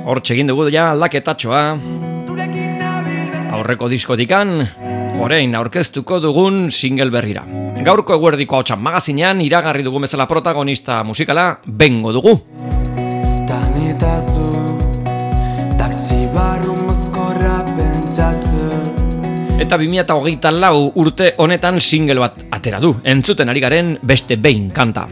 Hortxe egin dugu ja aldaketatxoa. Aurreko diskotikan, orain aurkeztuko dugun single berrira. Gaurko eguerdiko hautsan magazinean iragarri dugu bezala protagonista musikala Bengo dugu. Eta 2024 urte honetan single bat atera du. Entzuten ari garen Beste Behin kanta.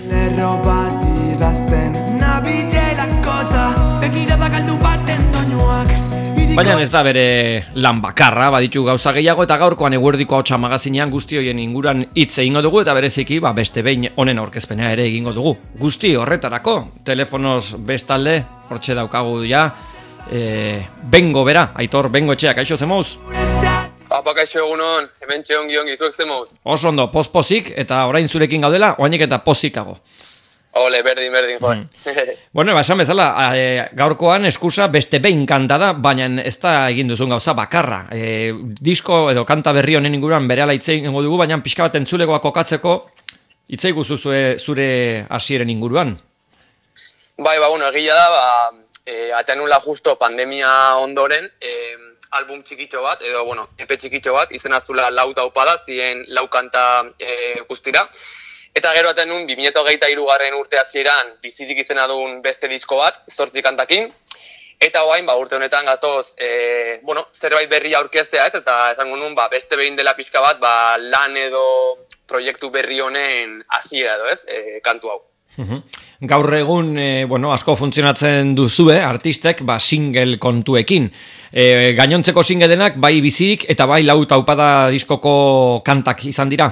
Baina ez da bere lan bakarra, baditu gauza gehiago, eta gaurkoan eguerdiko hautsa magazinean guzti horien inguran hitz egingo dugu, eta bereziki Beste Behin honen aurkezpenea ere egingo dugu. Guzti horretarako, telefonoz bestalde, hortxe daukagu ja, Bengo bera, Aitor Bengoetxea, kaixo zemoz? Apa, kaixo egunon, hemen txeon gizuek zemoz. Oso ondo, pozik, eta orain zurekin gaudela, oainik eta pozikago. Ole, berdin, joan. Bueno, esan bezala, gaurkoan eskusa Beste Behin kanta da, baina ez da egin duzun gauza bakarra. Disko edo kanta berri honen inguruan berehala hitz egingo dugu, baina pixka bat entzulegoa kokatzeko hitz eiguzu zure hasieren inguruan. Bai, egia da, atean nula justo pandemia ondoren, album txikitxo bat, edo, EP txikitxo bat, izena zula lau taupada, zien lau kanta guztira. Eta gero aten nun, 2023 urte hasieran bizirik izena duen beste disko bat, 8 kantakin. Eta oain, urte honetan gatoz, zerbait berria aurkeztea ez, eta esango nun, beste behin dela pixka bat, lan edo proiektu berri honen hasiera edo ez, kantu hau. Gaur egun, asko funtzionatzen duzue, artistek, single kontuekin. Gainontzeko single denak, bai bizirik eta bai lau taupada diskoko kantak izan dira?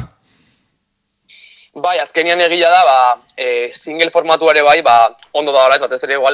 Bai, azkenian egia da, single formatuare bai, ondo da hola, ez batez ere igual,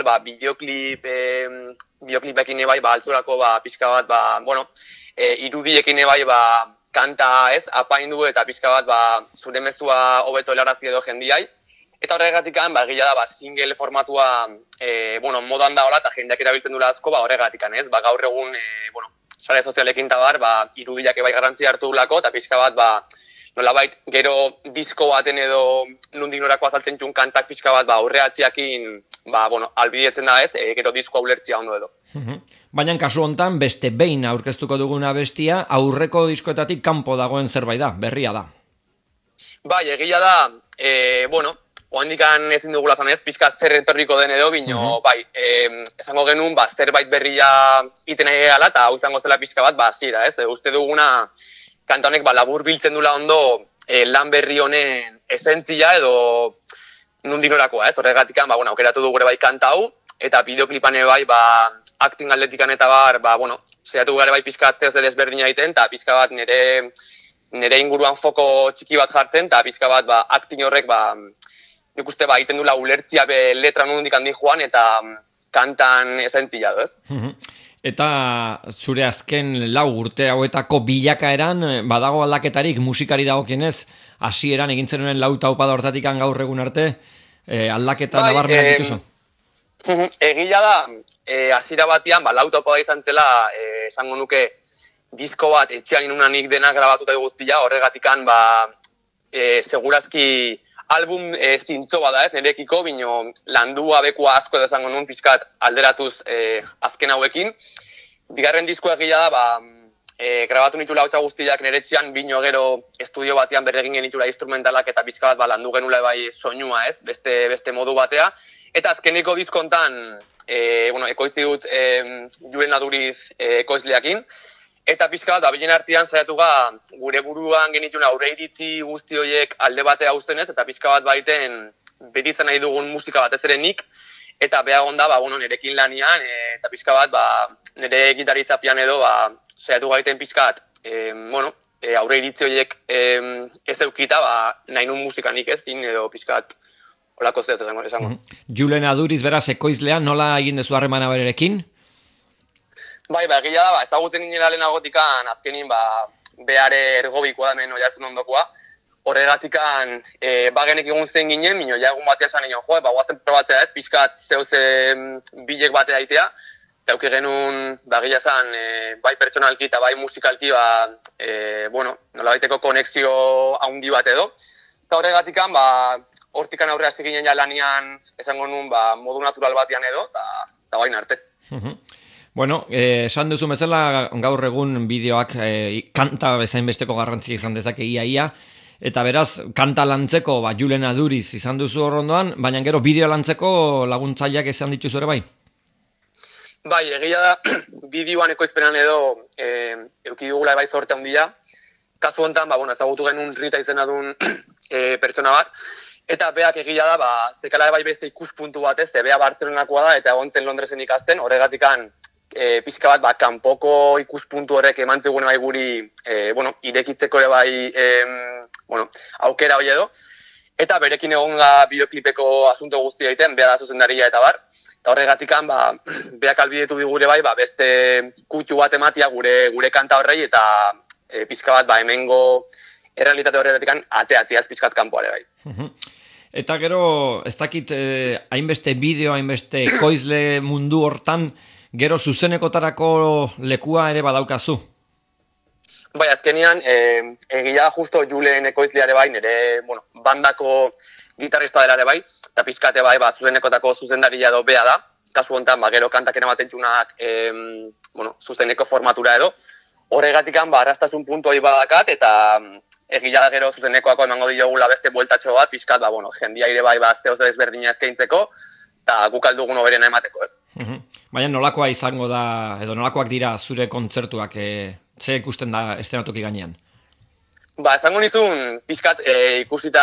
bideoklipekin bai, altzurako pixka bat, irudiekin bai, kanta ez, apaindu eta pixka bat, zure mezua hobeto helarazi edo jendiai. Eta horregatikan, egia da, single formatua, modan da hola, eta jendeak erabiltzen dula asko, horregatikan ez, gaur egun, sare sozialekin tabar, irudiak bai garrantzi hartu dulako, eta pixka bat, nolabait, gero disko baten edo nundik norako azaltzen txun kantak pixka bat, aurreatziakin, albidietzen da ez, gero diskoa ulertzia ondo edo. Baina kasu hontan, Beste Behin aurkeztuko duguna bestia, aurreko diskoetatik kanpo dagoen zerbait da, berria da. Bai, egia da, oandikan ezin dugula zanez, pixka zer etorriko den edo, bino, esango genuen, zerbait berria iten nahi gala, eta hau izango zela pixka bat, zira, ez, uste duguna, kanta honek labur biltzen dula ondo lan berri honen esentzia edo nundik norakoa, ez? Horregatikan, aukeratu du gure bai kanta hau, eta bideoklipane bai, acting atletikan eta zehatu gure bai pixka bat zehose desberdina egiten, eta pixka bat nire inguruan foko txiki bat jartzen, eta pixka bat acting horrek, nik uste egiten dula ulertzia letra nundik handi joan, eta kantan esentzia, ez? Eta zure azken lau urte hauetako bilakaeran badago aldaketarik musikari dagokienez hasieran egintzen honen lau taupada hortatikan gaur egun arte aldaketa nabarmenak dituzu? Egia da, hasiera batean lau taupada izan zela esango nuke disko bat etxean inunanik denak grabatuta guztia, horregatikan segurazki album zintzo bada ez, nirekiko, bino landu abekua asko edo zango nun pixkat alderatuz azken hauekin. Bigarren diskoa egia da, grabatu nitula hautsa guztiak niretzean, bino gero estudio batean berregin genitula instrumentalak eta pixka bat landu genula bai soinua ez, beste modu batea. Eta azkeniko diskontan, ekoizi dut Julen Aduriz ekoizleakin, eta pixka bat, bilen artean saiatu gure buruan genituen aurre iritzi guzti horiek alde batea uzten ez, eta pixka bat baiten beti izan nahi dugun musika batez ere nik, eta behagon da, nirekin lanian, eta pixka bat, nire gitaritzapian edo, saiatu gaiten pixka bat, aurre iritzi horiek ez eukita, nahi nun musika nik ez zin, edo pixka bat, holako zez esango. Julen Aduriz beraz ekoizlea, nola egin dezu harremana berekin? Bai, egia da, ezagutzen inela lehenagotikan azkenin, behare ergobikoa da hemen oiartzen ondokoa. Horregatikan, bagenek egun zen ginen, minio, ja egun batea esan egin, guazen probatzea ez, pixkat zehuz bilek batea aitea. Eta auki genuen, egia esan, bai pertsonalki eta bai musikalki, nolabaiteko konexio haundi bat edo. Eta horregatikan, hortikan aurrea seginen ja lanian, esango nuen, modu natural batean edo, eta bain arte. Bueno, esan duzu bezala gaur egun bideoak kanta bezain besteko garrantzia izan dezake ia, eta beraz, kanta lantzeko Julen Aduriz izan duzu horrondoan, baina gero bideo lantzeko laguntzaileak izan dituzu ere bai? Bai, egia da, bideoan ekoizpenan edo euki dugula bai zorte handia. Kasu honetan, ezagutu genuen Rita izena duen pertsona bat, eta beak egia da, zekala bai beste ikuspuntu bat ez, bea Bartzelonakoa da, eta egon zen Londresen ikasten, horregatikan pixka bat, kanpoko ikuspuntu horrek eman zegoen bai guri, irekitzeko ere bai, aukera hori edo, eta berekin egonga bideoklipeko asunto guztia egiten, bea da zuzendaria eta bar, eta horregatikan, beak albidetu digure bai, beste kutxu bat ematia gure kanta horrei, eta pixka bat, hemengo errealitate horretikan ateatziaz pixkat kanpoare bai. Eta gero, ez dakit, hainbeste bideo, hainbeste koizle mundu hortan, gero zuzenekotarako lekua ere badaukazu? Bai, azkenian, egia justo Julen ekoizleare bai, nire, bandako gitarrista dela ere bai, eta pixkate bai, zuzenekotako zuzendaria edo bea da, kasu honetan, gero kantak eramaten txunak, zuzeneko formatura edo, horregatikan, arrastasun puntu hori badakat, eta egia da gero zuzenekoako emango diogula beste bueltatxo bat, pixkat, jendia ire bai, azteoz desberdina eskaintzeko, eta guk aldugun oberena emateko ez. Baina nolakoa izango da, edo nolakoak dira zure kontzertuak, ze ikusten da estenatoki gainean? Esango nizun, pixkat ikusita,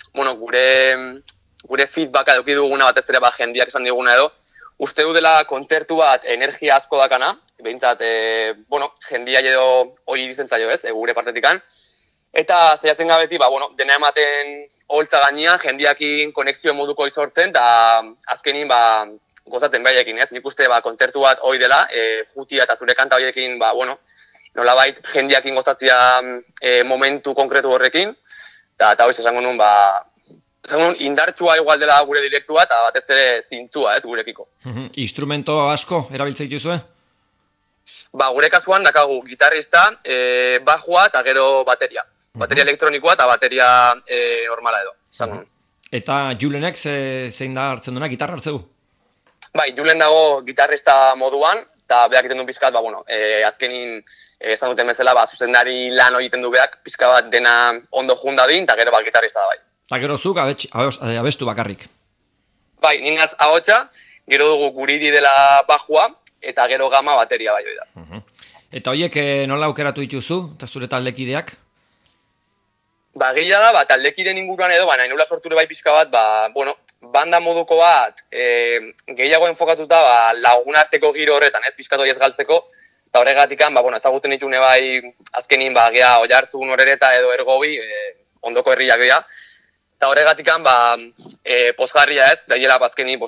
gure feedbacka eduki duguna batez ere jendiak esan diguna edo, uste du dela kontzertu bat energia asko dakana, behintzat, jendia edo hori irizten zaio ez, gure partetikan, eta zaiatzen gabeti, dena ematen holtza gainean, jendiakin konexio moduko izortzen, eta azkenin, gozatzen baiekin, ez? Nik uste, kontzertu bat hori dela, jutia eta zure kanta horiekin, nolabait jendiakin gozatzia momentu konkretu horrekin, eta hori esango nun, indartsua igual dela gure direktua, eta batez ere zintzua, ez, gurekiko. Instrumento asko erabiltzen dituzue? Gure kasuan dakagu gitarrista, bajua eta gero bateria. Bateria elektronikoa eta bateria normala edo, esango nun. Eta Julenek zein da hartzen duena, gitarra hartzeu? Bai, Julen dago gitarrista moduan, eta beak egiten du pixkat, azkenin esan duten bezala, zuzendari lan hori egiten du beak, pixka bat dena ondo junda din, eta gero gitarrista da bai. Eta gero zuk abestu bakarrik? Bai, ningaz ahotsa, gero dugu guridi dela bajua, eta gero gama bateria bai hori da. Eta horiek nola aukeratu dituzu, eta zure taldekideak? Gila da, taldekideen inguruan edo, nahi nula sorture bai pixka bat, banda moduko bat, gehiago enfokatuta lagunarteko giro horretan, ez pixkatu ez galtzeko, eta horregatikan, ezagutzen ditune bai, azkenin, geha, oiartzun horreta edo ergobi, ondoko herriak dira, eta horregatikan, pozgarria ez, daiela, azkenin,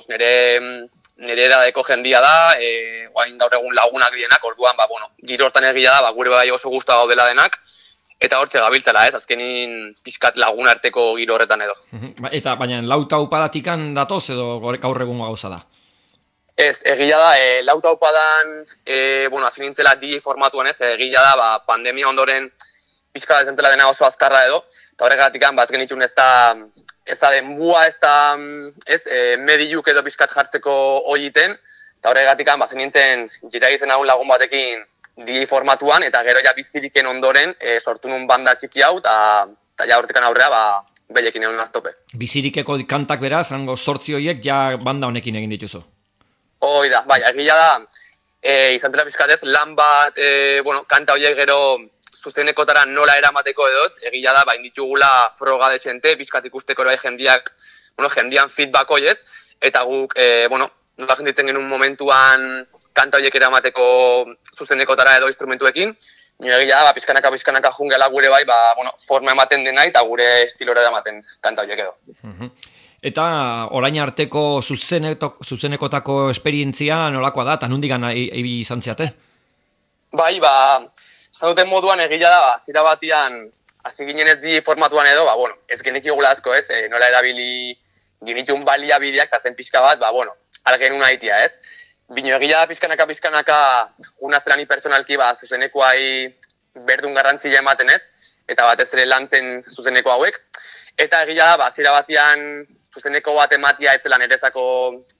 nire edadeko jendia da, guain gaur egun lagunak dienak, orduan, giro hortan egia da, gure bai oso guztua gaudela denak, eta hortxe gabiltzela, ez, azkenin pixkat lagun arteko giro horretan edo. Eta baina lauta upadatikan datoz edo gaur egungo gauza da? Ez, egia da, lauta upadan, azken nintzela DJ formatuan ez, egia da, pandemia ondoren pixka zentzela dena oso azkarra edo, eta horregatikan, azken itxun ez da denbua, ez da mediluk edo pixkat jartzeko horiten, eta horregatikan, zen nintzen jira izen hau lagun batekin DJ formatuan, eta gero ja biziriken ondoren sortu nun banda txiki hau, eta ja hortikan aurrea, belekin egon aztope. Bizirikeko kantak beraz, zango sortzi horiek ja banda honekin egin dituzu? Hoi da, egia da, izan dela pixkatez, lan bat, kanta horiek gero zuzenekotara nola eramateko edoz, egia da, inditugula froga desente, pixkat ikusteko bai jendian feedback horiez, eta guk, nola jenditzen genuen momentuan kanta horiek eramateko zuzenekotara edo instrumentuekin, nire egia da, pixkanaka jungela gure bai, forma ematen dena eta gure estilora ematen kanta horiek edo. Eta orain arteko zuzenekotako esperientzia nolakoa da, eta nondik ibili izan ziate? Bai, zanuten moduan egia da, zira batian, hasi ginen ez di formatuan edo, ez genek igula asko ez, nola erabili genitun baliabideak, eta zen pixka bat, algenun haitia ez. Bino egia da pixkanaka junazterani personalki zuzenekoai berdun garrantzia ematen ez, eta batez ere lantzen zuzeneko hauek. Eta egia da, zira batian zuzeneko bat ematia ez zela nerezako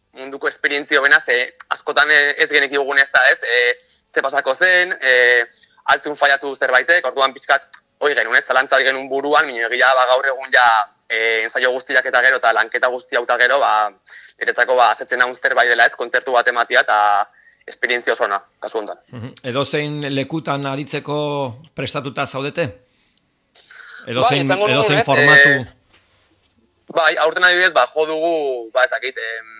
munduko esperientzio bena, askotan ez genekigun ez da, ez? Ze pasako zen, altzun faiatu zerbaitek, orduan pizkat, hori genuen, ez? Zalantza genuen buruan, minio egia gaur egun ja ensaio guztiak eta gero, eta lanketa guztiak eta gero, niretzako asetzen naun zerbait dela, ez? Kontzertu bat ematia, eta esperientzia oso ona, kasu honetan. Edozein lekutan aritzeko prestatuta zaudete? Edozein formatu? Bai, aurten adibidez, jo dugu, ezakit,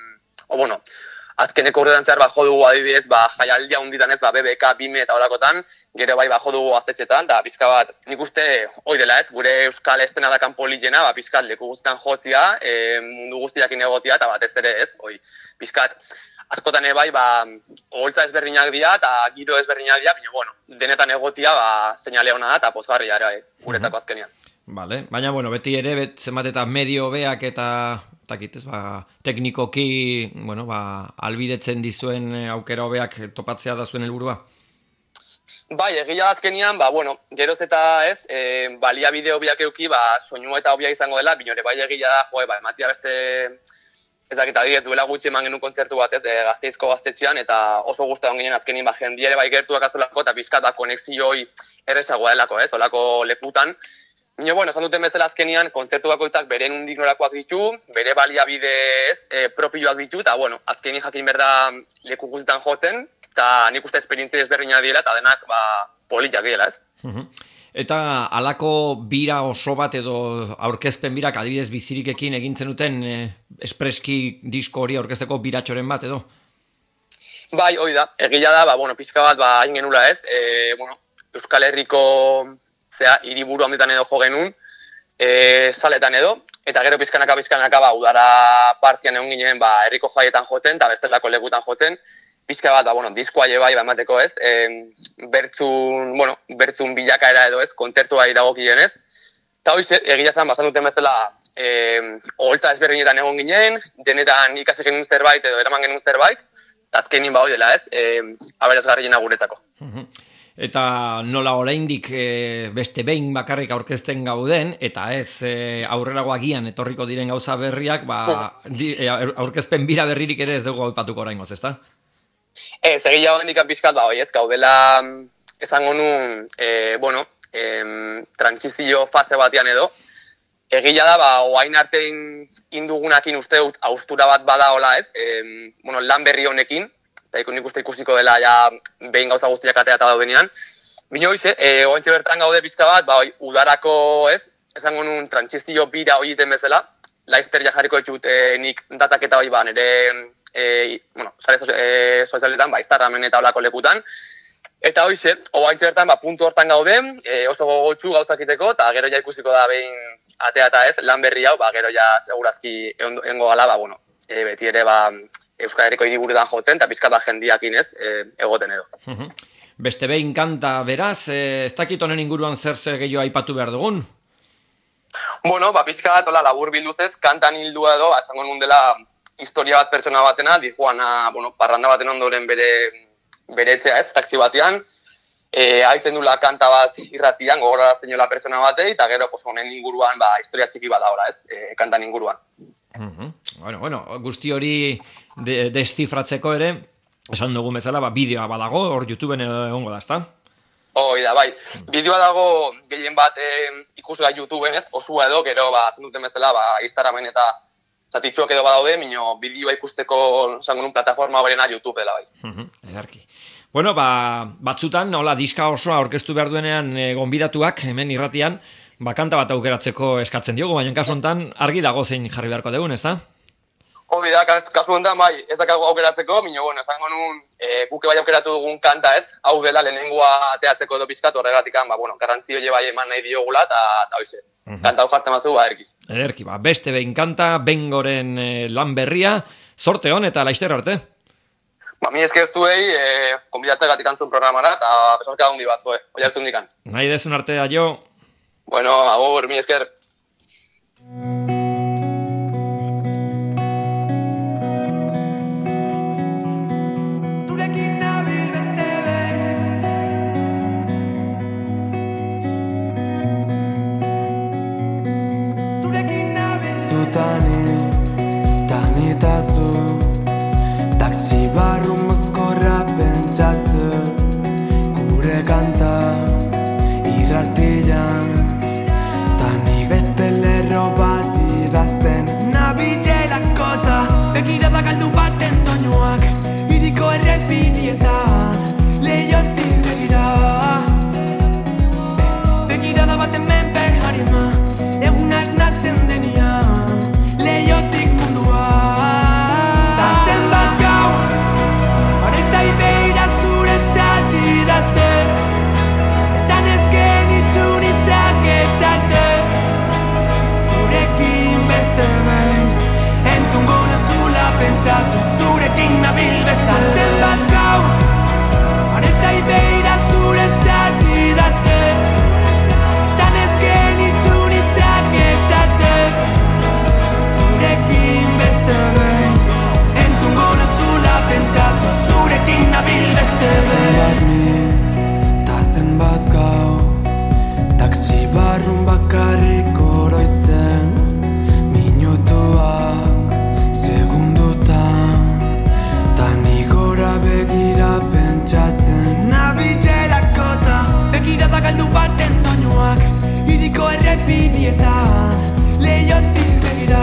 azkeneko urtean zehar jo dugu adibidez, jaialdia hunditan ez, BBK, BIME eta horakotan, gero jo dugu gaztetxetan, eta pizka bat, nik uste, hoi dela ez, gure euskal estenadakan politena, pizkat leku guztietan jotzia, mundu guztiakin egotia, eta batez ere ez, pizkat, askotan oholtza ezberdinak dira, eta giro ezberdinak dira, denetan egotia, seinale hona da, eta pozgarria ere, guretako azkenean. Vale, baina, beti ere, zenbat eta medio beak eta teknikoki, albidetzen dizuen aukera hobeak topatzea da zuen helburua? Bai, egia azkenean, geroz eta ez, baliabide hobiak euki, soinua eta hobia izango dela, binore, bai egia da, ematia beste, ezakita ez duela gutxi eman genuen kontzertu bat ez, Gasteizko gaztetxean, eta oso guztan ginen azkenin, jendiere bai gertuak azolako, eta pizkat konexioi errezagoa delako, ez, olako lekutan. Esan duten bezala azkenian, kontzertu bakoitzak bere nundik norakoak ditu, bere baliabide propioak ditu, eta azkenin jakin berda leku guztietan jotzen, eta nik uste esperientzia ezberdina dira, eta denak politak dira, ez? Eta halako bira oso bat edo aurkezpen birak adibidez bizirikekin egintzen duten espreski disko hori aurkezteko biratxoren bat edo? Bai, hori da, egia da, pixka bat hain genula ez, Euskal Herriko hiriburu handitan edo jo genuen, saletan edo, eta gero pizkanaka udara partian egon ginen herriko jaietan jotzen, eta bestelako lekutan jotzen, pizka bat, diskoa bai emateko ez, bertzun bilakaera edo ez, kontzertua iragokien ez, eta hori egia zen, basan duten bezala, oholtza ezberdinetan egon ginen, denetan ikasi genuen zerbait edo eraman genuen zerbait, azkenin hori dela ez, aberasgarriena guretzako. Eta nola oraindik beste behin bakarrik aurkezten gauden, eta ez aurrerago agian etorriko diren gauza berriak, aurkezpen bira berririk ere ez dugu aipatuko oraingoz, ezta? Ez, egia hondikan pixkat, ez gaudela esango nun, trantsizio fase batean edo, egia da, oain arte indugunakin uste dut austura bat bada hola ez, lan berri honekin, eta nik uste ikusiko dela behin gauza guztiak atea eta daudenean. Bino hoize, oantxe bertan gaude pizka bat, udarako ez, esango nun trantsizio bira hori egiten bezala, Laizter jarriko ditut nik dataketa hori nire, sare sozialetan, Instagramen eta olako lekutan. Eta hoize, oantxe bertan, puntu hortan gaude, oso gogotxu gauzakiteko, eta gero ja ikusiko da behin atea eta ez, lan berri hau, gero ja segurazki egongo gala, beti ere Euskal Herriko hiriburuetan jotzen, eta pizkat jendiakin ez, egoten edo. Beste behin kanta beraz, ez dakit honen inguruan zer gehiago aipatu behar dugun? Pizkat labur bilduz ez, kantan hildua edo, esango nun dela historia bat pertsona batena, dijoana, parranda baten ondoren bere etxea ez, taxi batean, haitzen dula kanta bat irratian, gogorarazten jola pertsona batei, eta gero honen inguruan, historia txiki bat daura ez, kantan inguruan. Bueno, guzti hori deszifratzeko ere, esan dugun bezala, bideoa badago, hor YouTubeen egongo da, ezta? Hoi da, bai. Bideoa dago gehien bat ikusgai YouTubeen ez, osua edo, gero, zenduten bezala, Instagramen eta zatitzuak edo badaude, minio bideoa ikusteko, esango nun, plataforma horrena YouTube dela, bai. Edarki. Bueno, batzutan, diska osoa aurkeztu behar duenean gonbidatuak, hemen irratian, kanta bat aukeratzeko eskatzen diogu, baina kasu honetan argi dago zein jarri beharko dugun, ezta? Hori da, kasu honetan bai, ez dakago aukeratzeko, esango nun, guke bai aukeratu dugun kanta ez, hau dela lehenengoa ateatzeko edo pizkat horregatik, garrantzio bai eman nahi diogula, eta hoize, kanta hau jartzen batzu, ederki. Ederki, beste behin kanta, Bengoren lan berria, zorte hon eta Laizter arte. Mi esker zuei, konbidatzegatik antzun programara, eta besarka handi bat zue, hori hartu indikan. Nahi desun arte da jo. Bueno, agur, mi esker. Tani, tani eta zu Taxi barru mozkorra pentsatzen gure kanta irratian, ta nik beste lerro bat idazten nabilerakota, begirada galdu baten doinuak hiriko errepidietan, leiotik begira, begirada baten menpe harima, eguna esnatzen denian, leiotik mundua. Ta zenbat gau, paretai beira zuretzat idazten, esan ez genitu nitzak esaten, zurekin beste behin, entzungo nazula pentsatu, zurekin nabil beste. Ta zenbat gau, paretai beira zuretzat idazten, esan ez genitu nitzak esaten, zurekin beste behin, entzungo nazula pentsatu, zurekin nabil beste behin. Zenbat min, ta zenbat gau, taxi barrun bakarrik oroitzen, minutuak segundutan, ta nik gora begira pentsatzen nabilerakota, begirada galdu baten doinuak hiriko errepidietan, leiotik begira,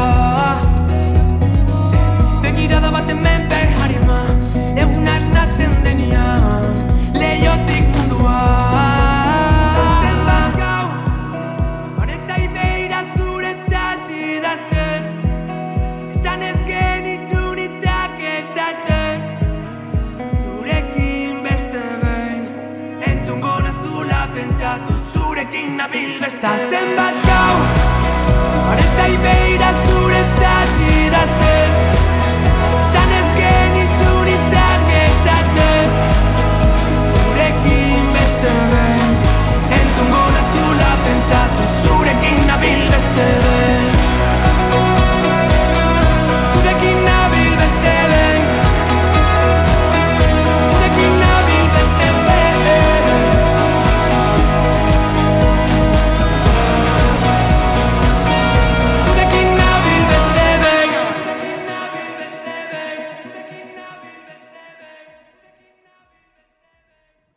begirada baten menpe harima, eguna esnatzen denian, leiotik mundua. Zenbat gau, paretai beira zuretzat idazten, esan ez genitu nitzak esaten, zurekin beste behin, entzungo nazula pentsatu, zurekin nabil beste. Ta zenbat gau,